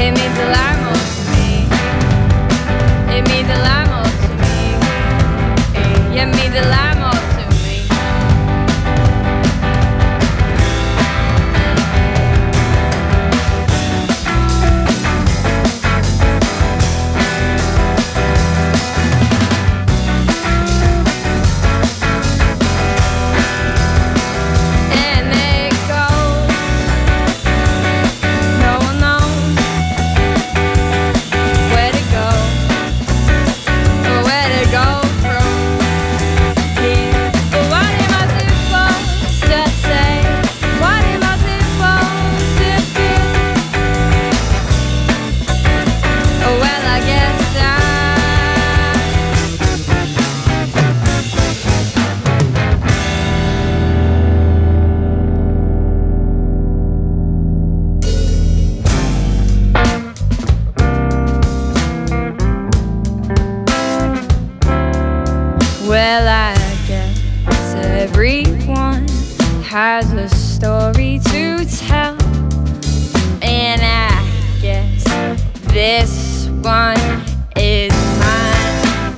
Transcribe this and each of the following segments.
It means a lot more to me. It means a lot more to me. It means a lot more to me. Well, I guess everyone has a story to tell, and I guess this one is mine.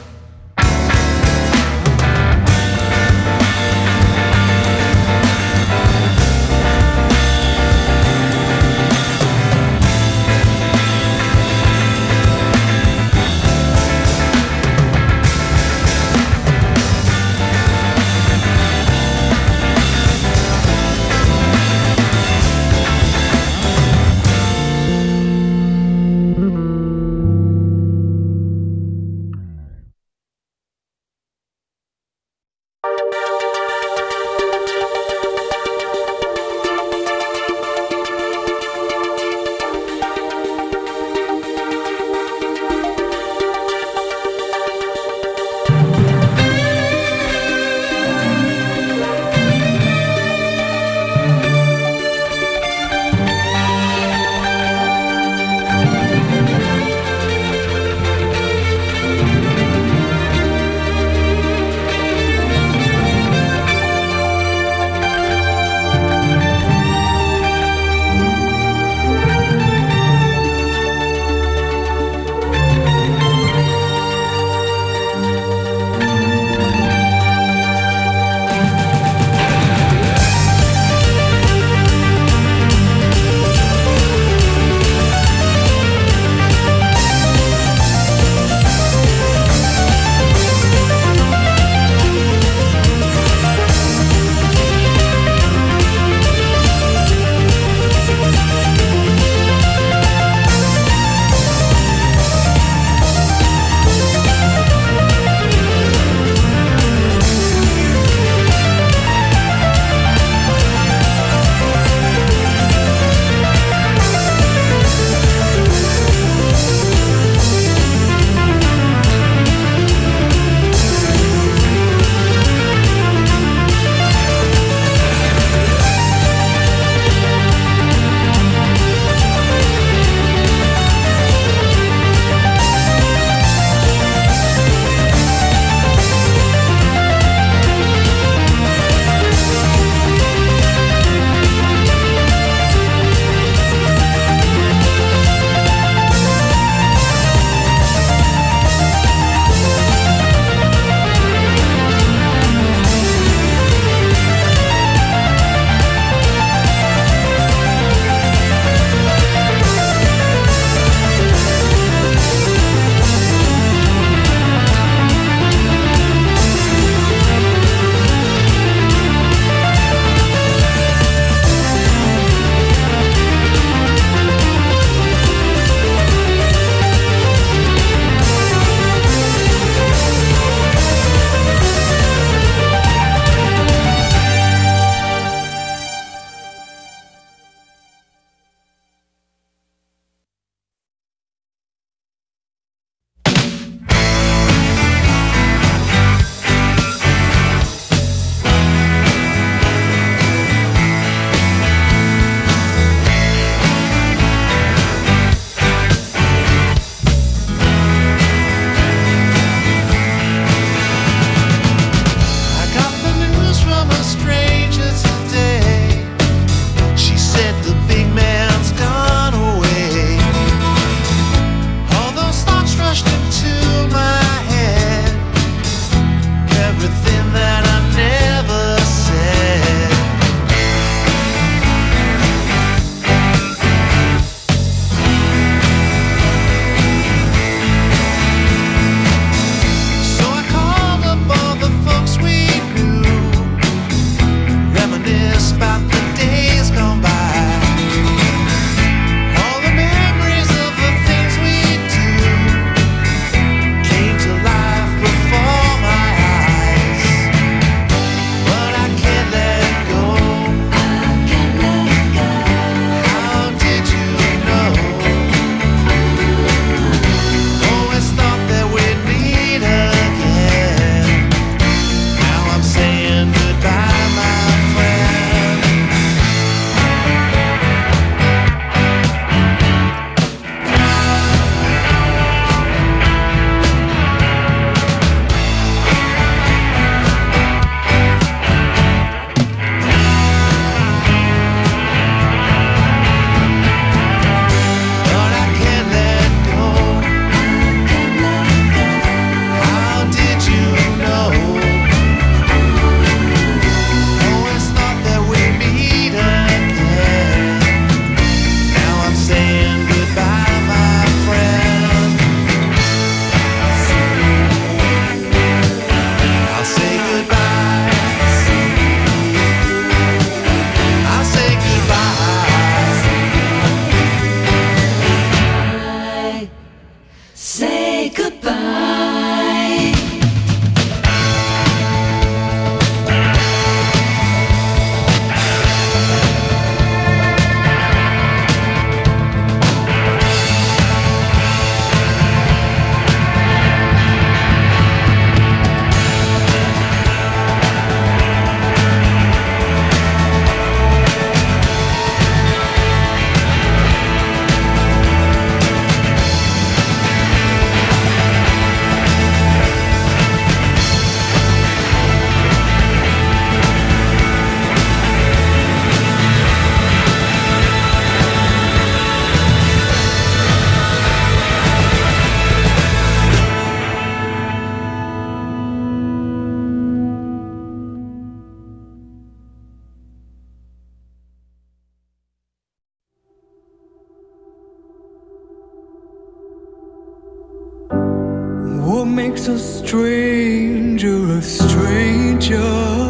What makes a stranger a stranger?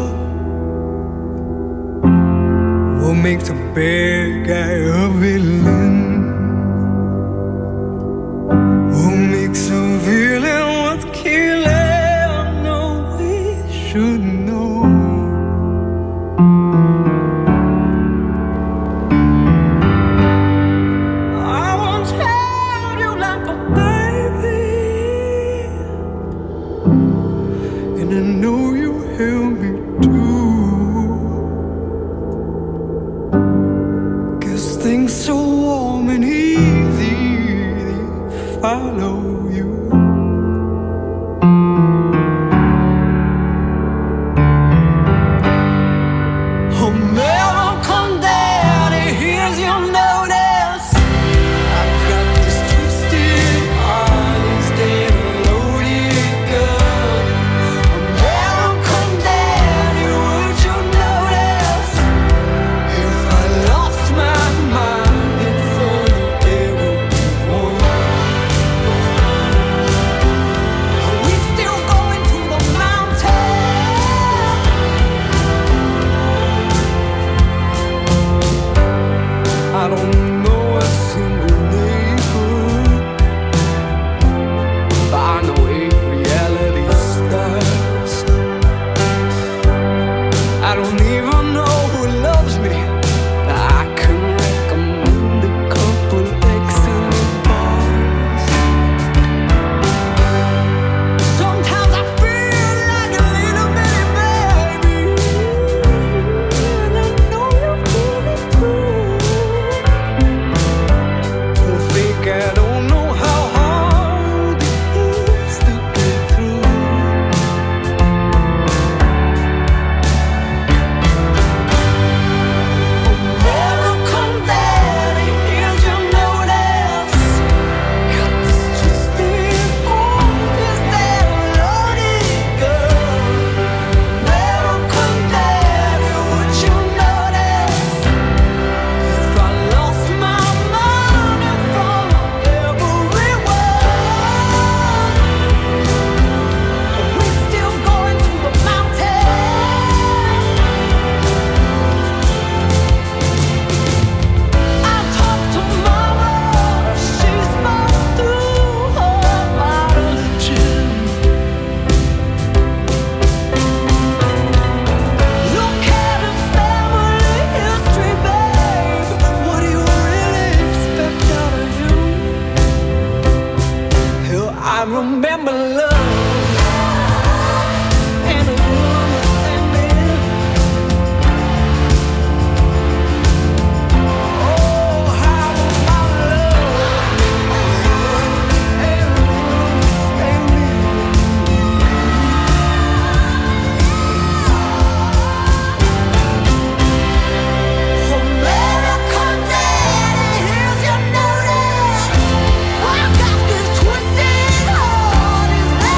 What makes a bad guy a villain? What makes a villain worth killing? No, we should know. I won't tell you like a baby, and I know you help me too. 'Cause things so warm and easy, they follow you. Oh, American Daddy, here's your notice. I've got this twisted heart instead of loaded gun. American Daddy, would you notice if I lost my mind in front of everyone? Are we still going to the mountain? I don't know a single neighbor, but I know 8 reality stars. I don't even know who loves me, but I can recommend a couple excellent bars. Sometimes I feel like a little bitty baby, and I know you feel it too. Don't think I don't know how hard it is to get through. American Daddy, here's your notice. Got this twisted heart instead of loaded gun. American Daddy, would you notice if I lost my mind in front of everyone? Are we still going to the mountain? I talked to Mama, she spoke through her bottle of gin. Look at his family history, babe. What do you really expect out of him? Hell, I remember love and understanding. Oh, how I love and understanding. American Daddy, here's your notice. I got this twisted heart instead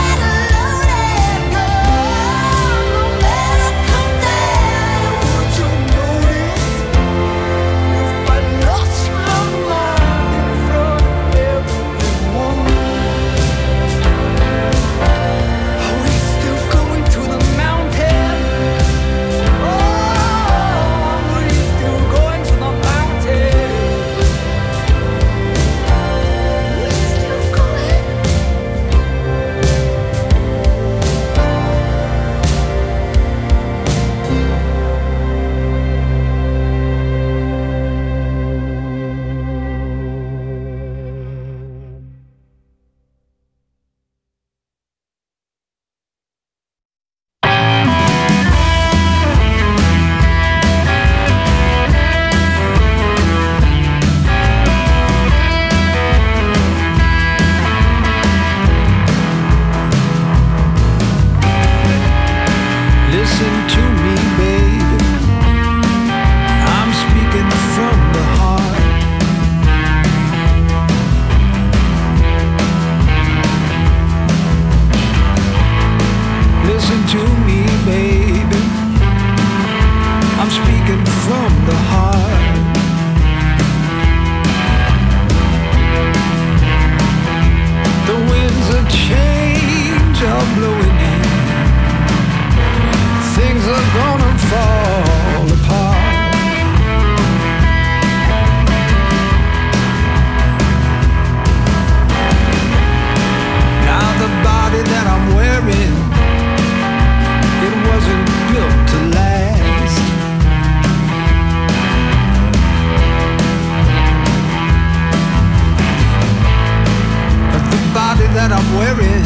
that I'm wearing,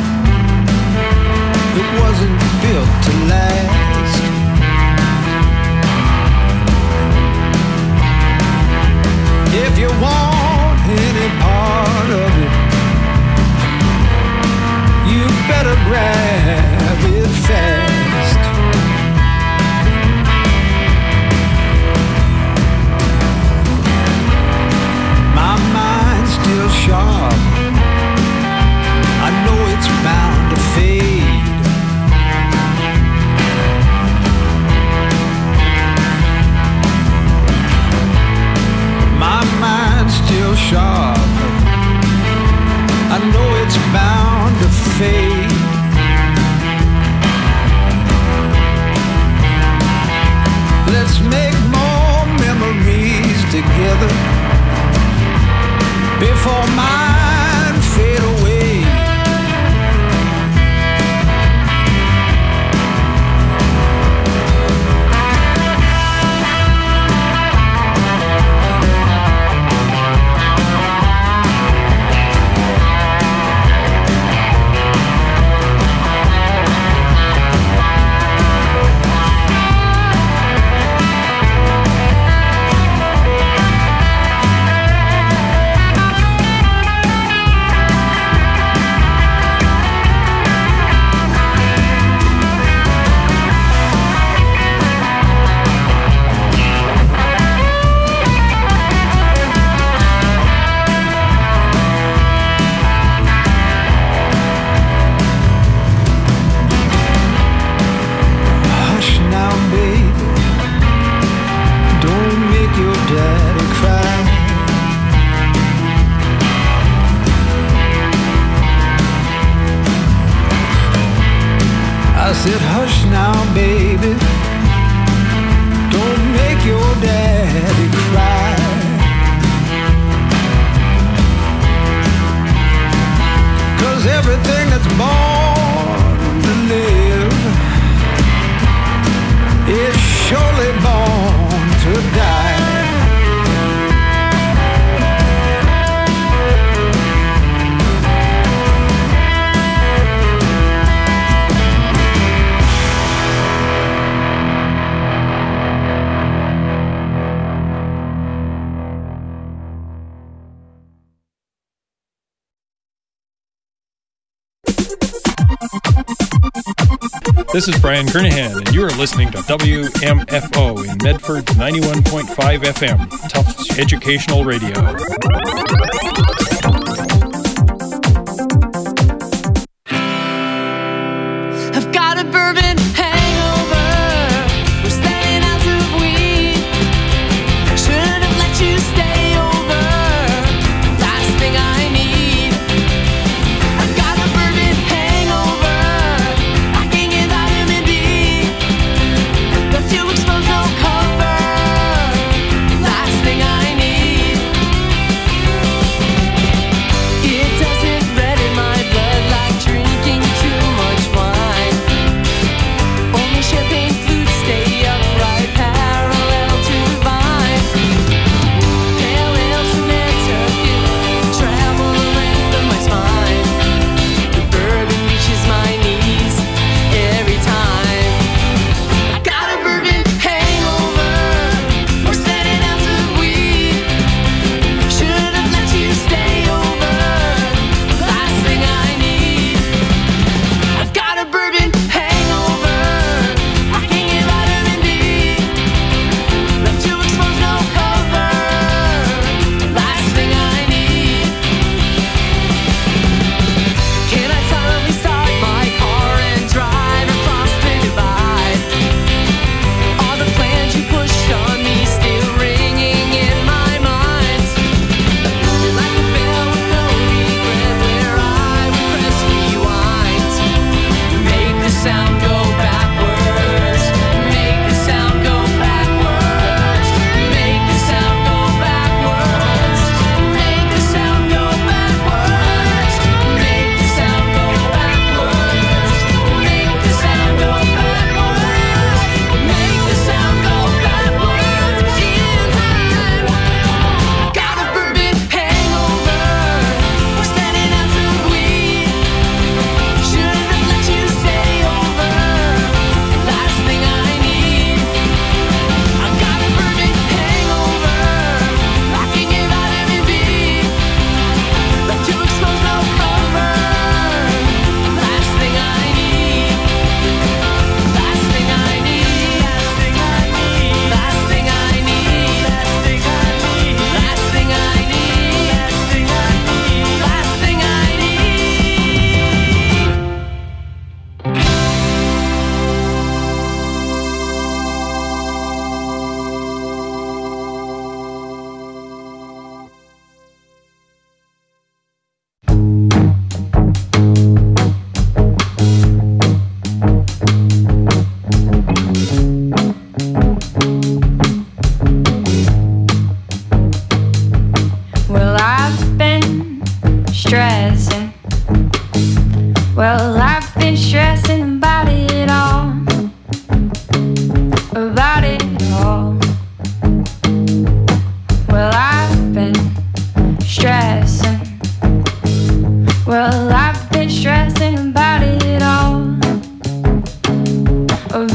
it wasn't built to last. If you want any part of it, you better grab it fast. My mind's still sharp, I know it's bound to fade. My mind's still sharp, I know it's bound to fade. Let's make more memories together before mine fade away. Hush now, baby, don't make your daddy cry. Cause everything that's born to live is surely born to die. This is Brian Kernahan, and you are listening to WMFO in Medford 91.5 FM, Tufts Educational Radio. I've got a bourbon hangover. We're staying out of weed. Should have let you stay over. Last thing I need. I've got a bourbon hangover. Lacking in vitamin D. Left you exposed, no cover. Last thing I need.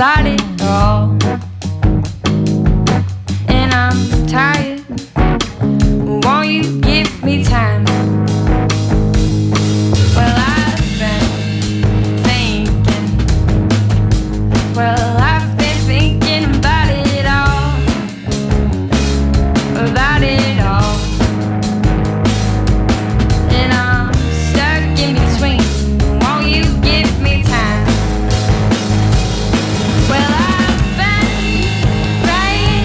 about it all. And I'm tired. Won't you give me time? Well, I've been thinking. Well, I've been thinking about it all. About it all. And I'm stuck in between. Won't you give me time? Well, I've been praying.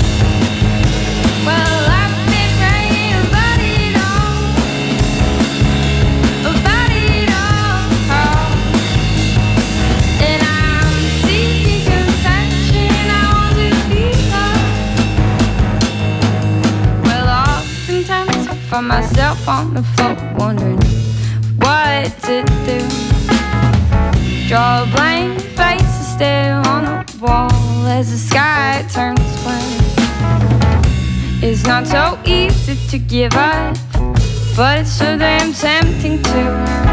Well, I've been praying about it all. About it all. And I'm seeking compassion. I want to be loved. Well, oftentimes I find myself on the floor wondering what to do. Draw a blank face and stare on the wall as the sky turns black. It's not so easy to give up, but it's so damn tempting to.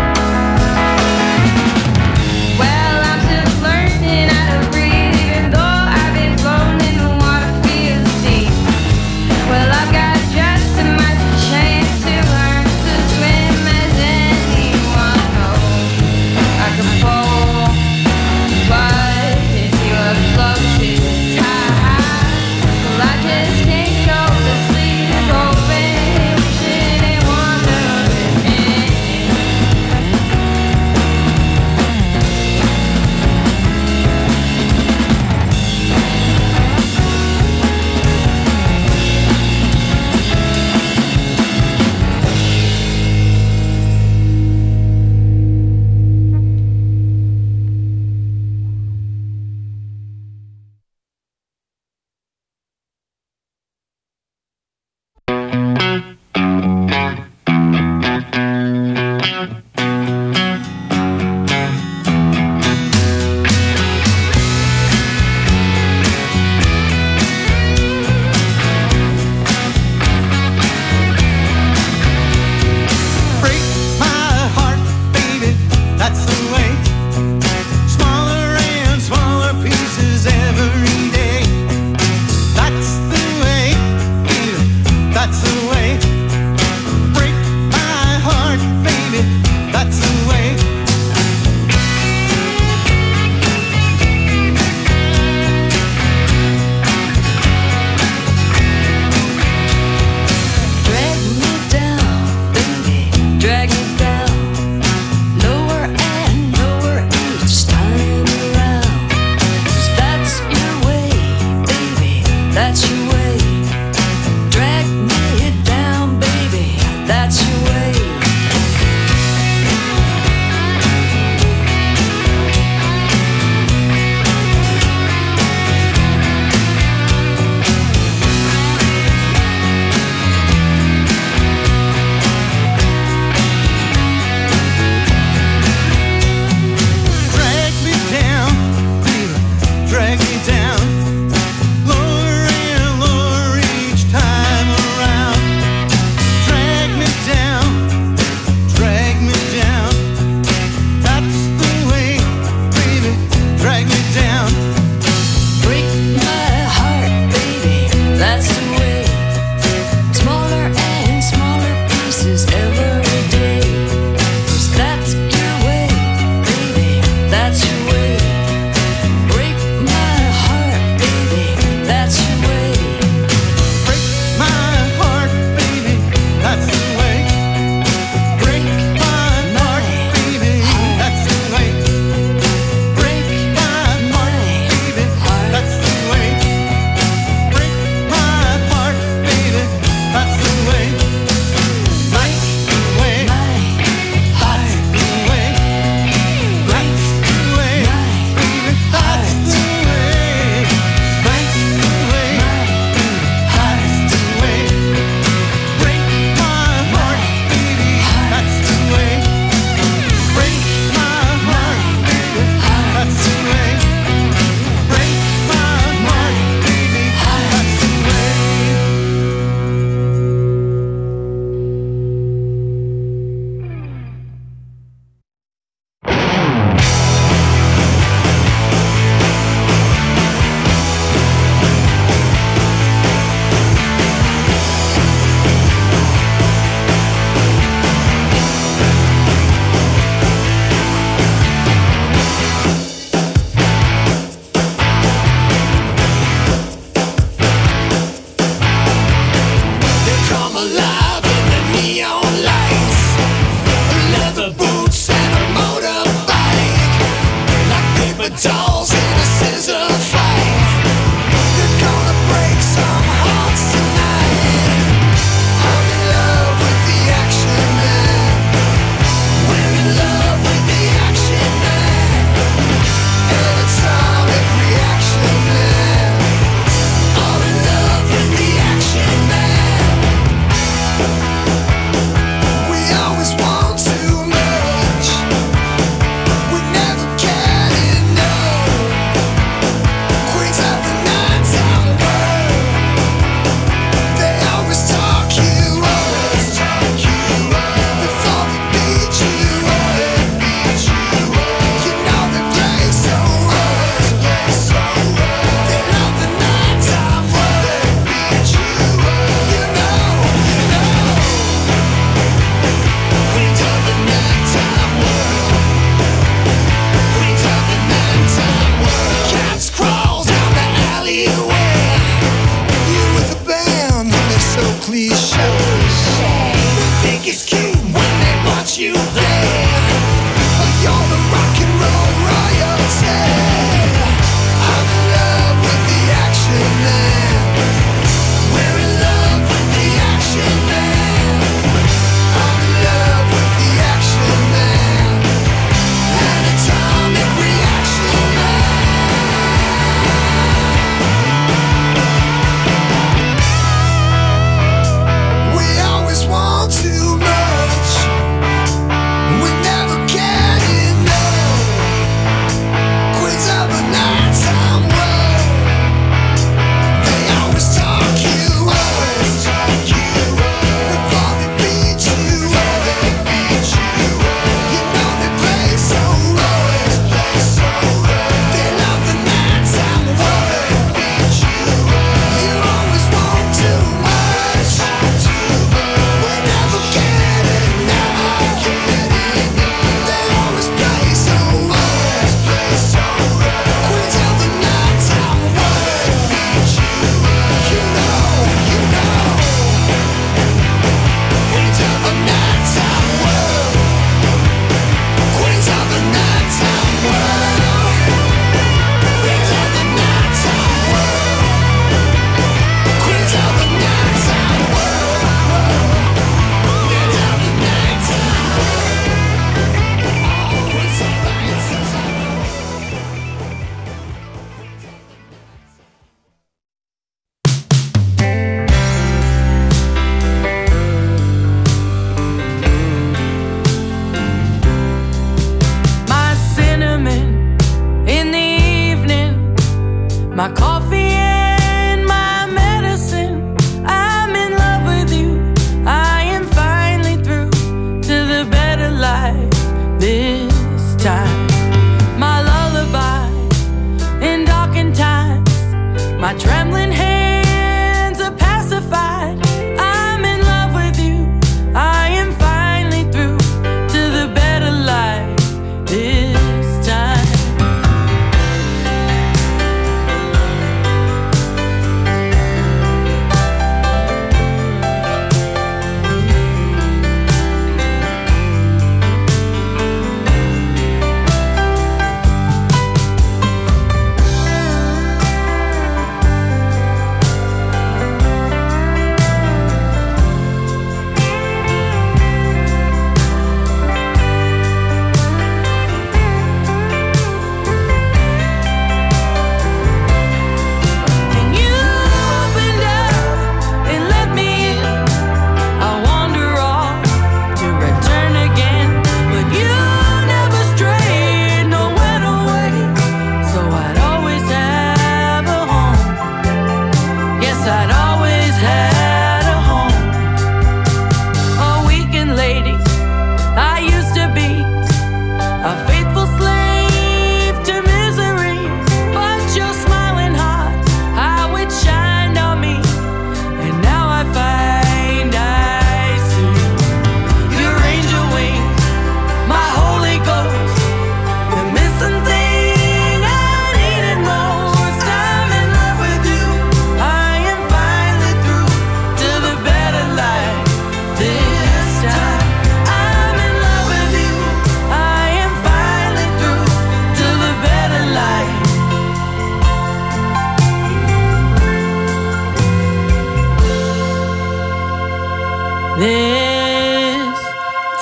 Well, I'm still learning how to breathe, even though I've been floating in the water feels deep. Well, I've got just as much chance to learn to swim as anyone knows. I can fall, but it's your flow to the tide. Well, I just can't go to sleep, hoping, wishing and wondering.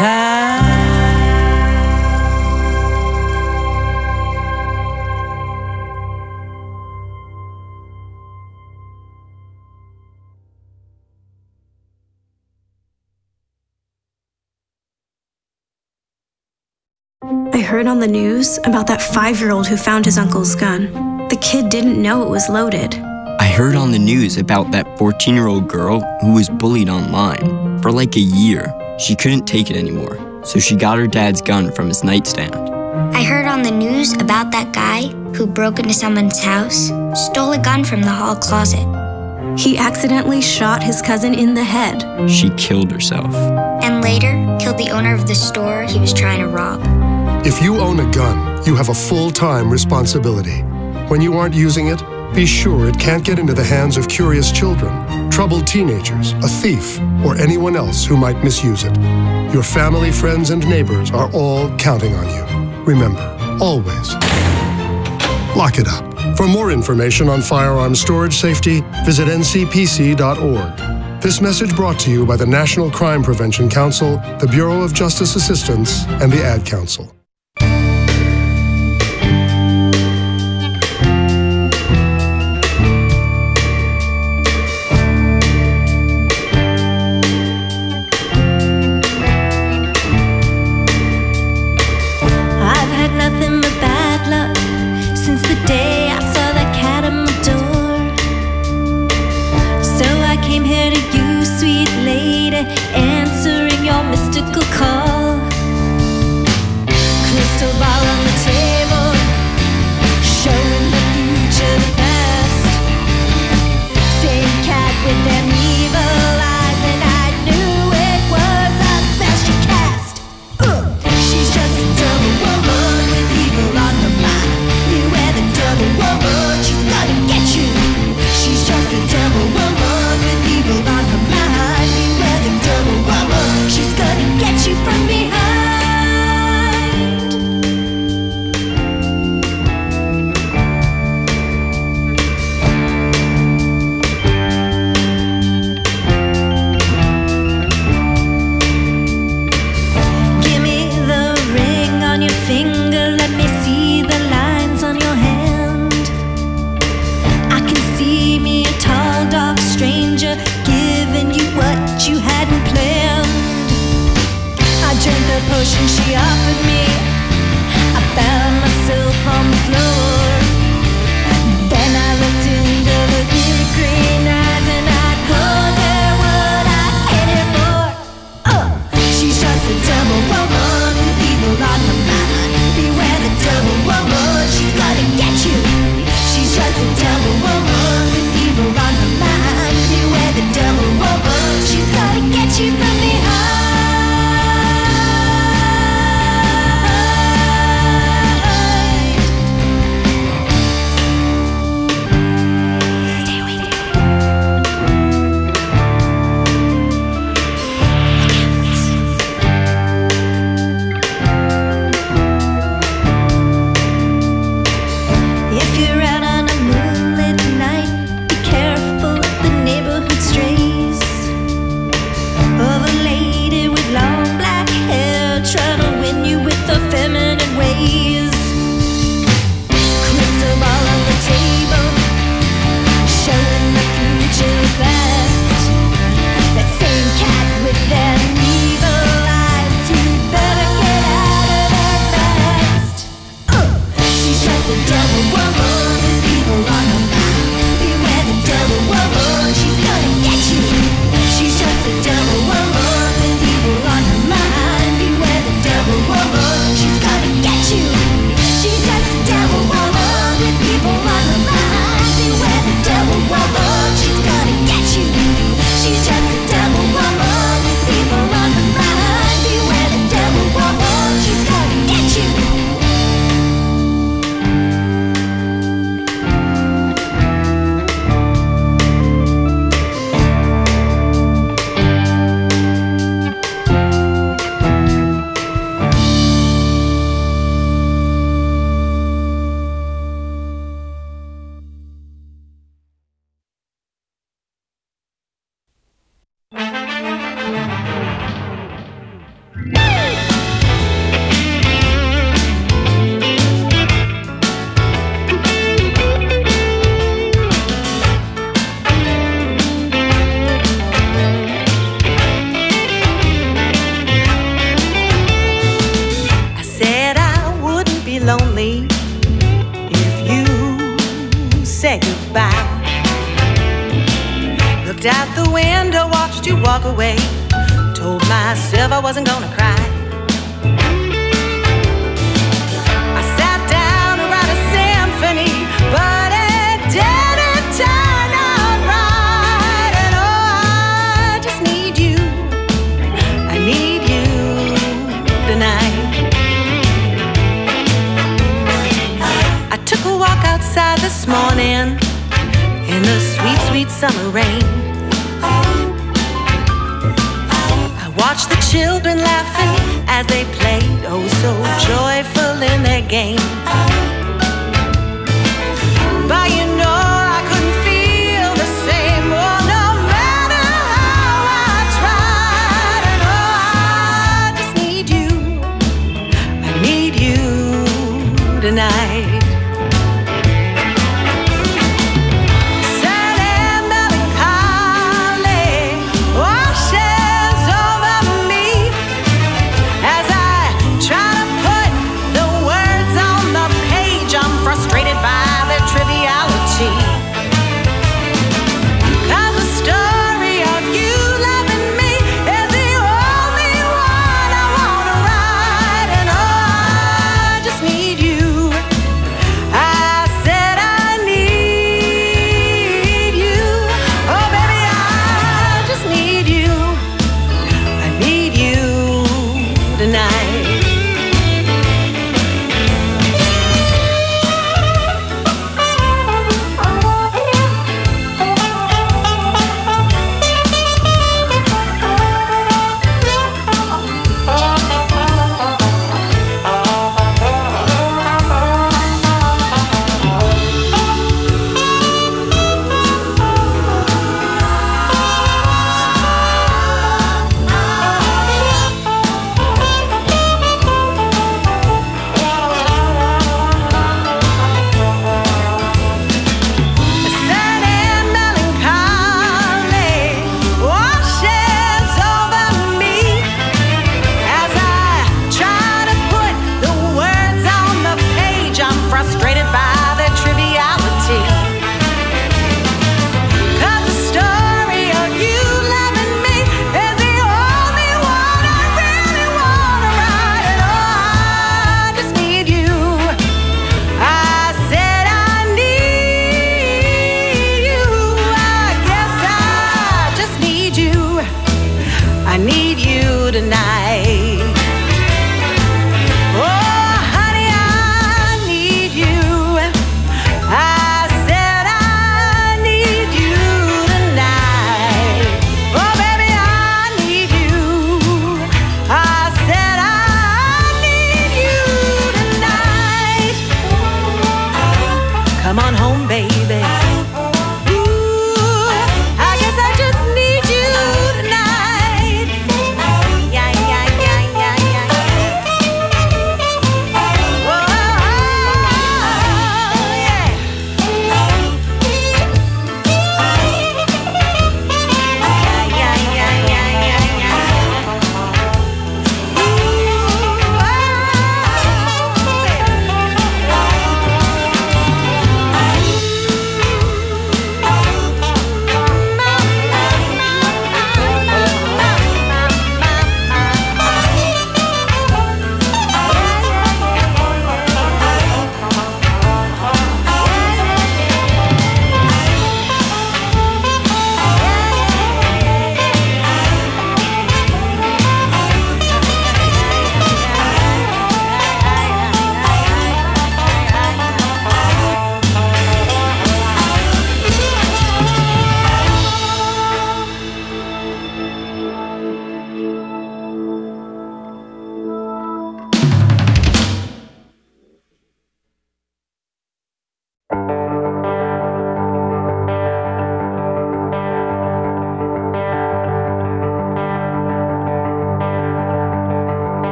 time. I heard on the news about that 5-year-old who found his uncle's gun. The kid didn't know it was loaded. I heard on the news about that 14-year-old girl who was bullied online. For like a year, she couldn't take it anymore, so she got her dad's gun from his nightstand. I heard on the news about that guy who broke into someone's house, stole a gun from the hall closet. He accidentally shot his cousin in the head. She killed herself. And later, killed the owner of the store he was trying to rob. If you own a gun, you have a full-time responsibility. When you aren't using it, be sure it can't get into the hands of curious children, troubled teenagers, a thief, or anyone else who might misuse it. Your family, friends, and neighbors are all counting on you. Remember, always, lock it up. For more information on firearm storage safety, visit ncpc.org. This message brought to you by the National Crime Prevention Council, the Bureau of Justice Assistance, and the Ad Council. I've had nothing but bad luck since the day I saw that cat at my door. So I came here to you, sweet lady, answering your mystical call. Crystal ball on the table, showing the future the best. Same cat with them evil eyes, and I knew it was a spell she cast. She's just a double woman with evil on her mind. Beware the double woman, she's gonna get you. She's just a double woman with evil on her mind. Beware the double woman, she's gonna get you from behind. Give me the ring on your finger, let me see the lines on your hand. I can see me a tall, dark stranger giving you what you hadn't planned. I drank the potion she offered me, I found myself on the floor. Then I looked into the big green eyes and I told her what I came here for. She's just a double woman with evil on her mind. Beware the double woman, she's gonna get you. She's just a double woman with evil on her mind. Beware the double woman, she's gonna get you from behind. Stay away. I said I wouldn't be lonely if you said goodbye. Looked out the window, watched you walk away. Told myself I wasn't gonna cry. I sat down to write a symphony, but it didn't turn out right. And oh, I just need you. I need you tonight. I took a walk outside this morning in the sweet, sweet summer rain. I watched the children laughing as they played, oh so joyful in their game. But you know I couldn't feel the same, oh no matter how I tried. And oh, I just need you. I need you tonight. Frustrated by the triviality.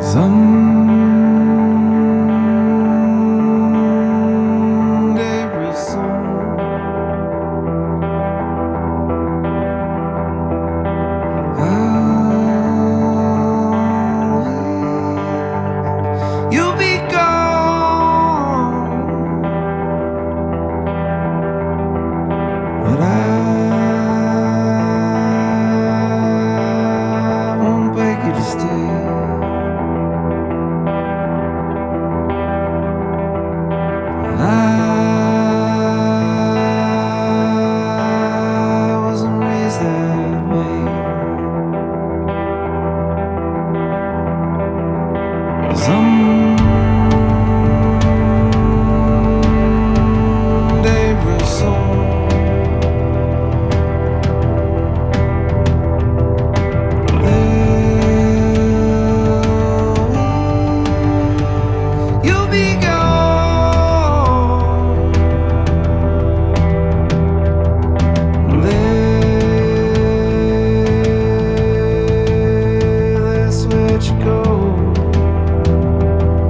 Someday real soon, you'll be gone, but I won't beg you to stay. I wasn't raised that way. Someday real soon, you'll be gone. Let's let you go.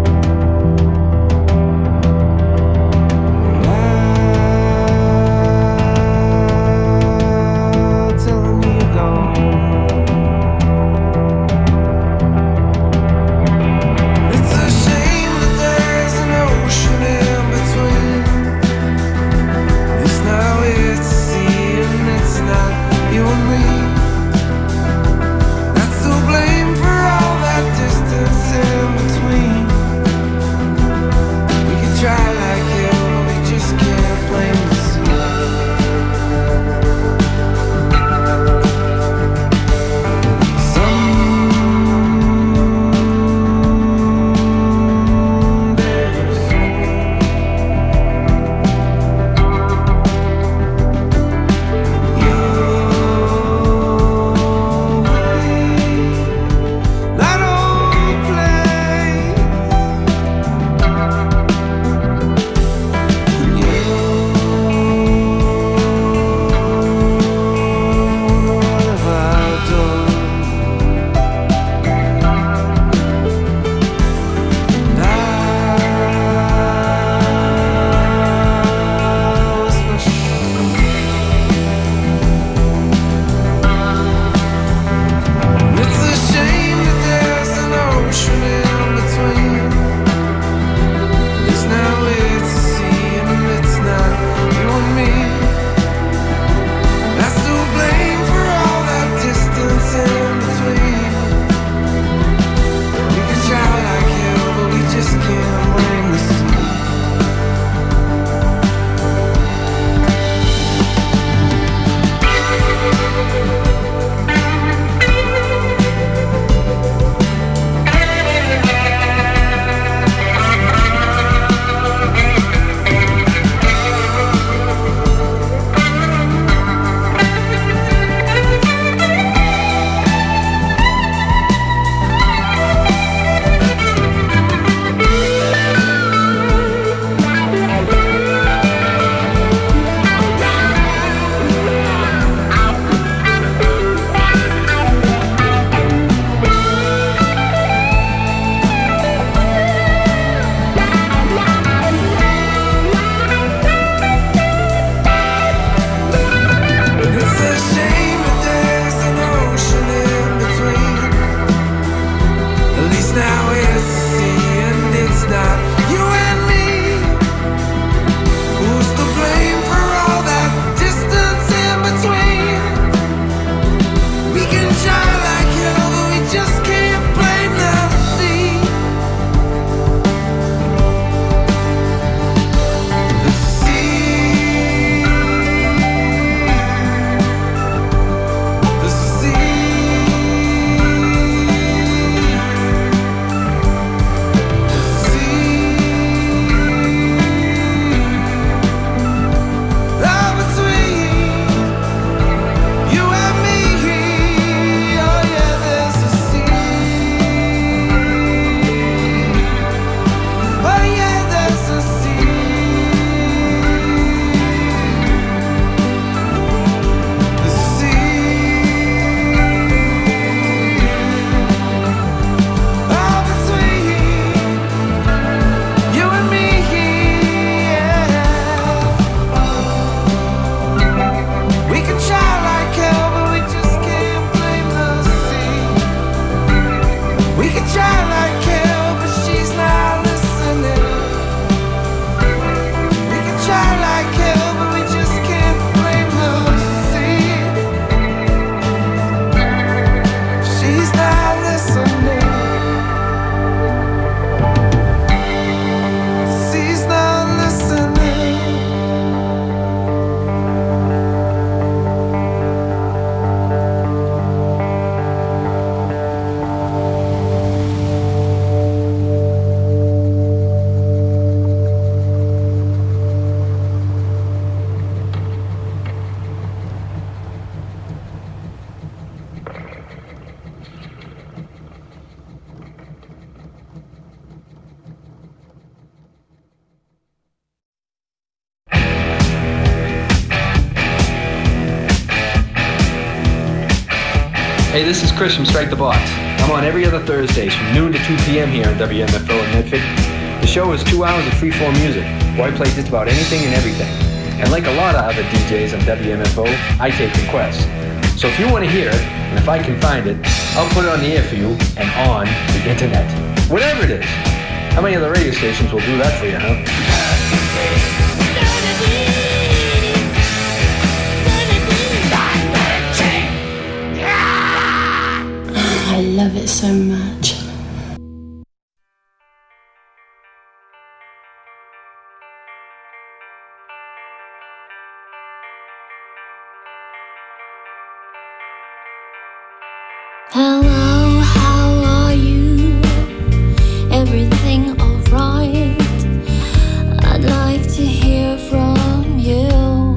Hey, this is Chris from Strike the Box. I'm on every other Thursdays from noon to 2 p.m. here on WMFO in Medford. The show is 2 hours of free-form music, where I play just about anything and everything. And like a lot of other DJs on WMFO, I take requests. So if you want to hear it, and if I can find it, I'll put it on the air for you and on the internet. Whatever it is. How many other radio stations will do that for you, huh? I love it so much. Hello, how are you? Everything alright? I'd like to hear from you.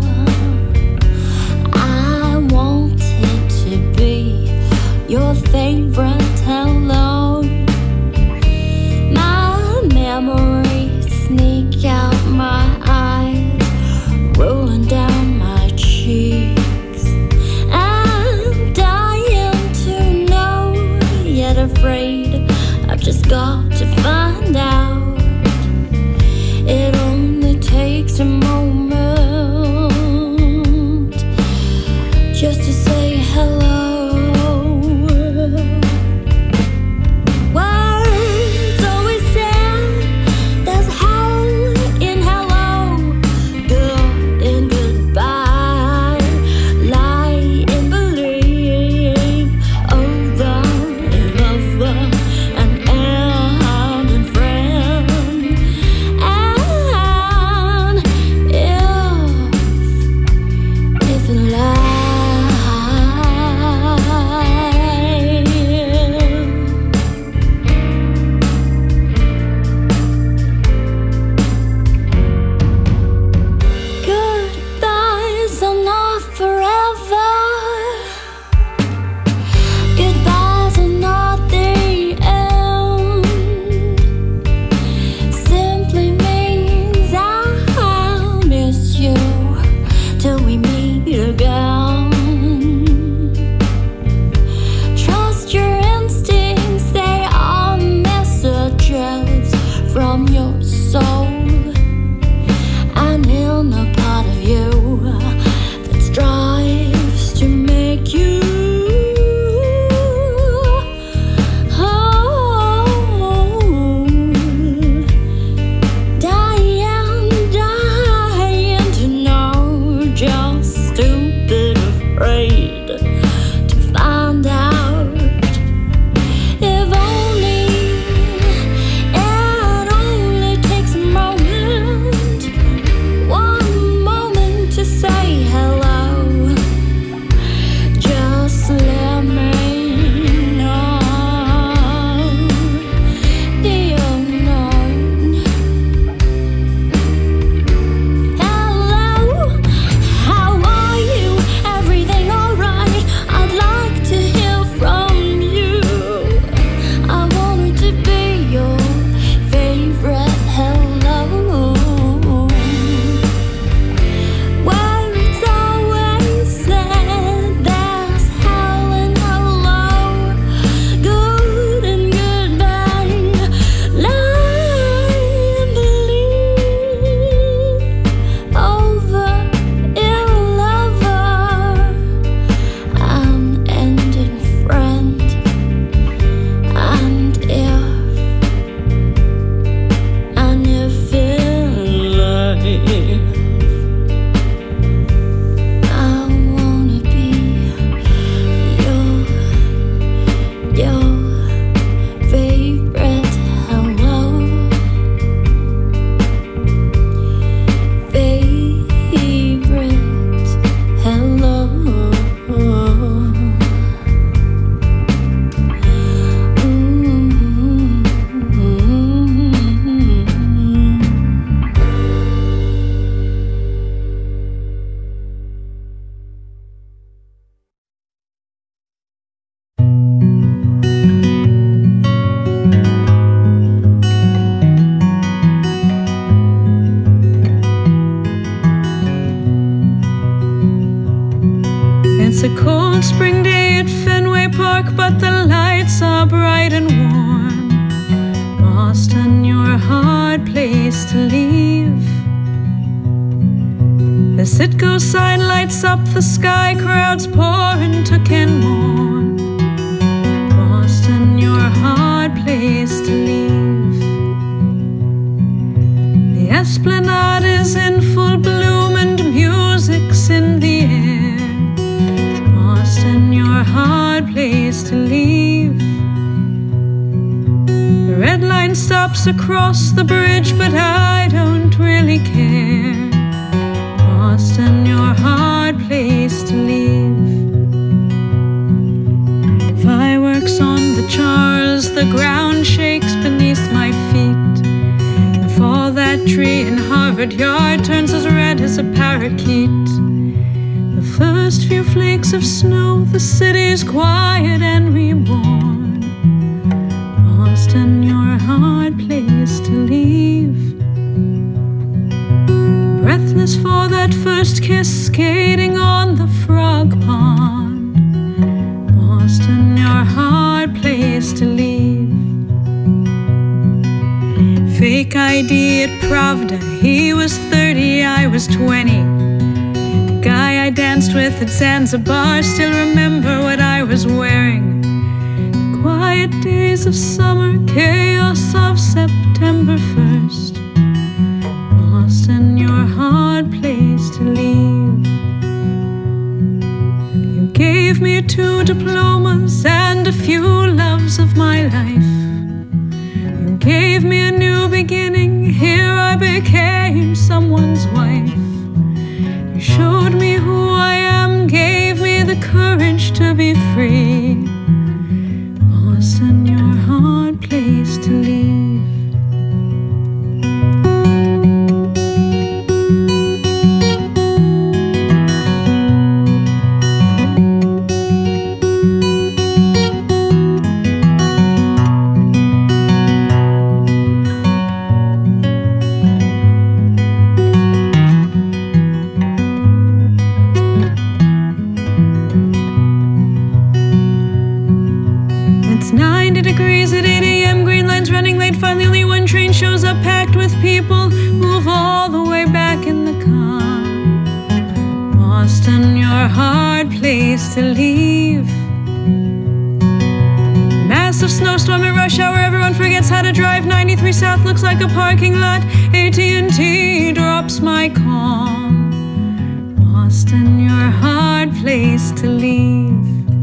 I wanted to be your favorite hello. My memories sneak out my eyes, rolling down my cheeks. I'm dying to know, yet afraid I've just got to find out. It only takes a moment just to say hello. Words always sound, there's hell in hello, good in goodbye, lie in believe, over in lover, and end in friend. And if in life goodbyes are not forever. Goodbyes are not the end. Simply means I'll miss you till we meet again. Trust your instincts, they are messages from your soul. I'm in a part of you that strives to make you whole. Dying to know, just stupid afraid to find out. If only it only takes a moment, one moment to say hello. Just let me know the unknown. Hello, how are you? Everything alright? I'd like to hear from you. I wanted to be your favorite hello. Words always said there's hell in hello, good and goodbye, lie and believe, over in lover, and end in friend. And if in life I wanna be your favorite hello, favorite hello. It's a cold spring day at Fenway park, but the lights are bright and warm. Boston, you're a hard place to leave. The Citgo sign lights up the sky, crowds pour into Kenmore. Boston, you're a hard place to leave. The Esplanade is in full bloom and music's in the air. Boston, you're a hard place to leave. The red line stops across the bridge, but I don't really care. Boston, you're a hard place to leave. Fireworks on the Charles, the ground shakes beneath my feet. And for that tree in Harvard Yard turns as red as a parakeet. The first few flakes of snow, the city's quiet and reborn. Boston, you're a hard place to leave. Breathless for that first kiss, skating on the frog pond. Boston, you're a hard place to leave. Fake ID at Pravda, he was 30, I was 20. The guy I danced with at Zanzibar, still remember what I was wearing. The quiet days of summer, chaos of September 1st. Boston, you're a hard place to leave. You gave me 2 diplomas and a few loves of my life. You gave me a new beginning, here I became someone's wife. You showed me who I am, gave me the courage to be free. Boston, you're a hard place to leave. Shows up packed with people, move all the way back in the car. Boston, you're a hard place to leave. Massive snowstorm at rush hour, everyone forgets how to drive. 93 South looks like a parking lot. AT&T drops my call. Boston, you're a hard place to leave.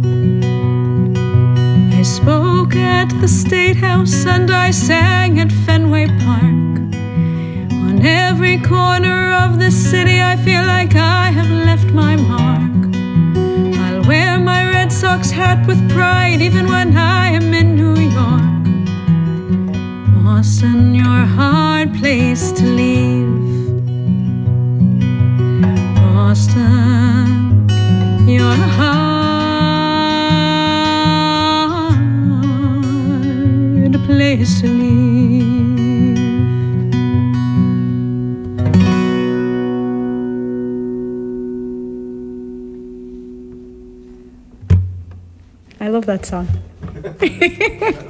I spoke at the State House and I sang at Fenway Park. On every corner of the city I feel like I have left my mark. I'll wear my Red Sox hat with pride even when I am in New York. Boston, you're a hard place to leave. Boston, you're a hard place to leave. I love that song.